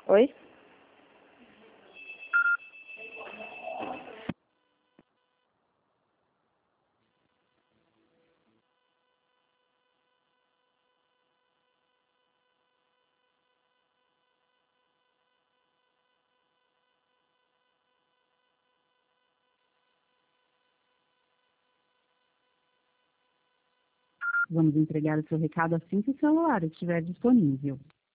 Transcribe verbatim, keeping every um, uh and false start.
Oi? Vamos entregar o seu recado assim que o celular estiver disponível.